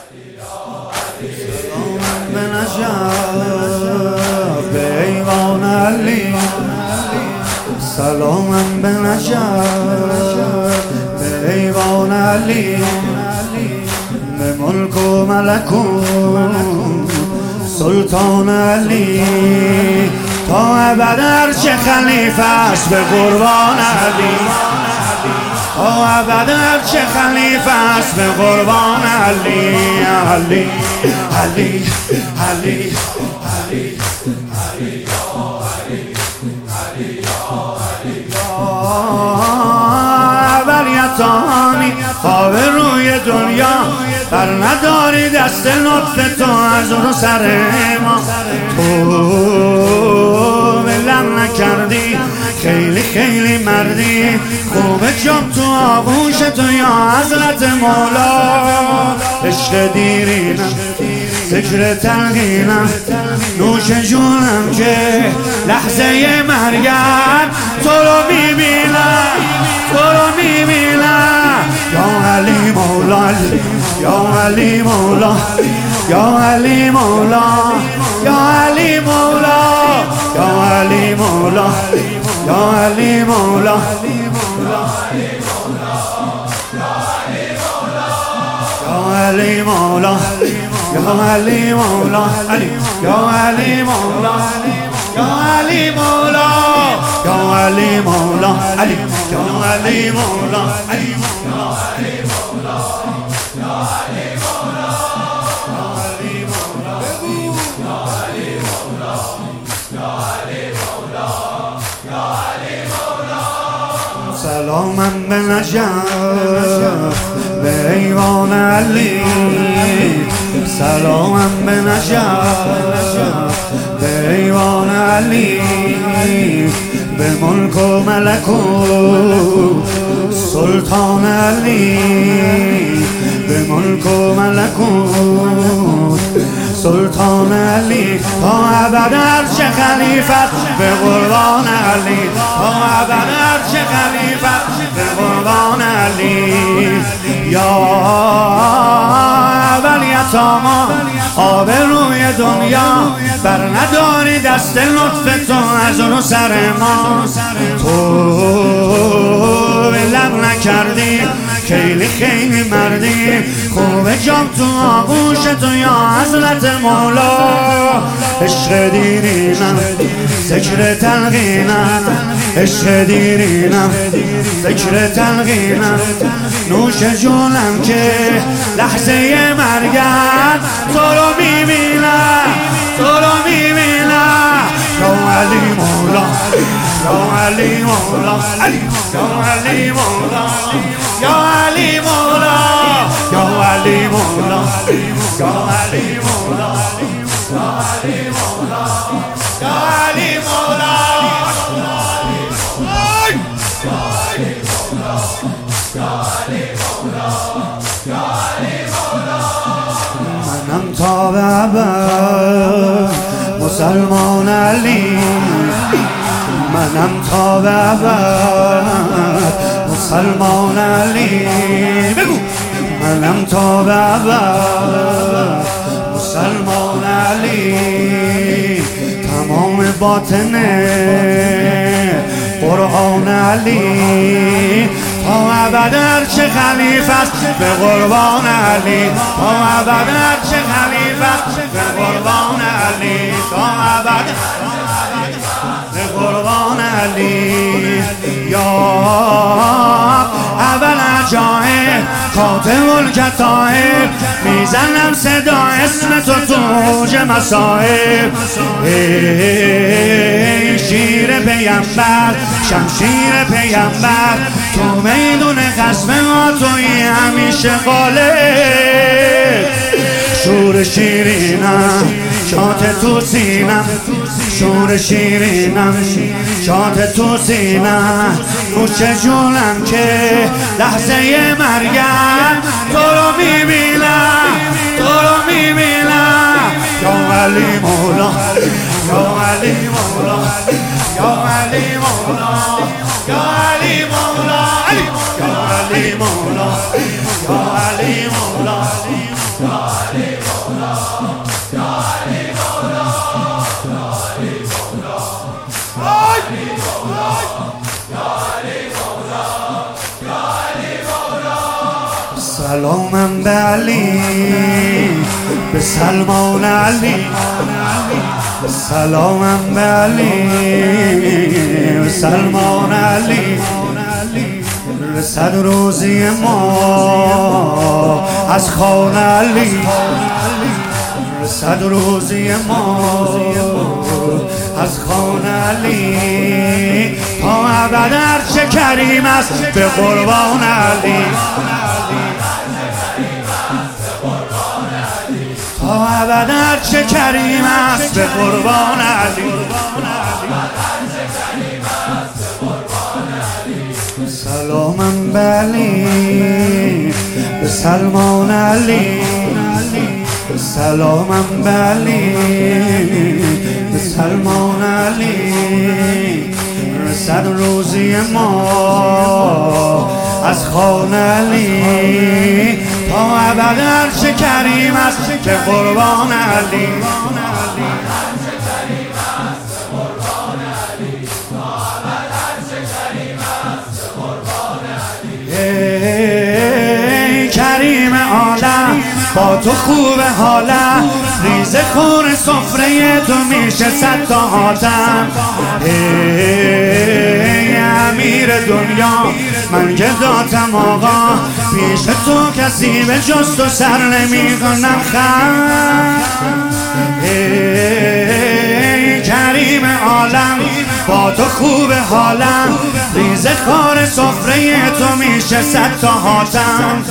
سلام به نجف به ایوان علی، سلام به نجف به ایوان علی، به ملک و ملکوت سلطان علی، تا ابد هرچه خلیفه است به قربان علی، تا ابد هرچه خلیفه است به قربان علی. علی علی علی علی اولیتانی خواب روی دنیا بر نداری، دست لطف تو از رو سر ما، تو ولم نکردی، خیلی خیلی مردی، خوب جام تو آغوش تو یا حضرت مولا، عشق دیرینم ذکر تلقینم نوش جونم که لحظه مرگم تو رو میبینم، تو رو میبینم. یا علی مولا، یا علی مولا، یا علی مولا، یا علی مولا، یا علی مولا، یا علی مولا، یا علی مولا، یا علی مولا، یا علی مولا، یا علی مولا، یا علی مولا، یا علی مولا. سلامم به نجف به ایوان علی، سلامم به نجف به ایوان علی، به ملک و ملکوت سلطان علی، به ملک و ملکوت سلطان علی، تا ابد هرچه خلیفت به قربان علی، تا ابد هرچه خلیفت به قربان علی. یا اولیتاما آب روی دنیا بر نداری، دست لطف تو از رو سر ما، تو ولم نکردی، خیلی خیلی مردی، خوب جام تو آغوش تو یا حضرت مولا، عشق دیرینم ذکر تلقینم، عشق دیرینم ذکر تلقینم نوش جونم که لحظه مرگم تو رو میبینم، تو رو میبینم. یا علی مولا، یا علی مولا، یا علی مولا، یا علی مولا، یا علی مولا، یا علی مولا، یا علی مولا، یا علی مولا. منم تا به ابد مسلمان علی، منم تا به ابد مسلمان علی، بگو منم تا به ابد مسلمان علی، تمام باطن قرآن علی، تا ابد هرچه خلیفه است به قربان علی، تا ابد هرچه خلیفه است به قربان علی، تا ابد به قربان علی. یا اول جای کاتب الکتائب، میزنم صدا اسم تو توج مصائب، ای شیر پیمبر شمشیر پیمبر، تو میدون قسم ما توی همیشه غالب، شور شیرینم شات تو سینم، شور شیرینم شات تو سینم، نوش جونم که لحظه مرگم تو رو میبینم، تو رو میبینم. یا علی مولا، یا علی مولا، یا علی مولا، یا علی مولا، یا علی مولا، یا علی مولا. سلامم به علی، به سلمان علی، سلامم به علی، به سلمان علی. رسد روزی ما از خان علی، رسد روزی ما از خان علی. تا ابد هرچه کریم است به قربان علی، تا ابد هرچه کریم است به قربان علی. سلامم به علی، به سلمان علی، سلامم به علی، به سلمان علی. رسد روزی ما از خان علی، تا ابد هرچه کریم است به قربان علی. ای کریم عالم، با تو خوب حالم، ریز خور سفره تو میشه صد تا آدم. ای امیر دنیا، من که داتم آقا، پیش تو کسی به جز تو سر نمی کنم خم. ای کریم عالم، با تو خوب حالم، ریز خار سفره تو میشه صد تا حاتم.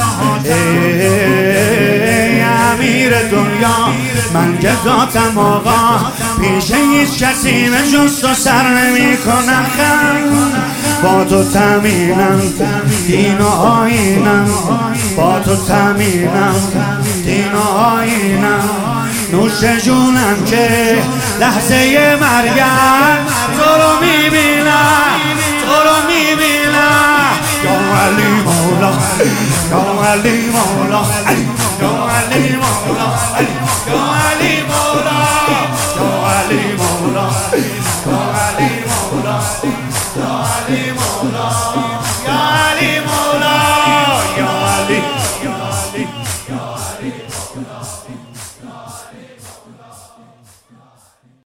ای امیر دنیا، من گداتم آقا، پیش هیچ کسی به جز تو سر نمی کنم خم. با تو تامینم دین و آینم، با تو تامینم دین و آینم. نوش جونم که لحظه مرگم تو رو میبینم، تو رو میبینم. یا علی مولا، یا علی مولا، یا علی مولا، یا علی مولا، یا علی مولا، یا علی مولا، یا علی مولا.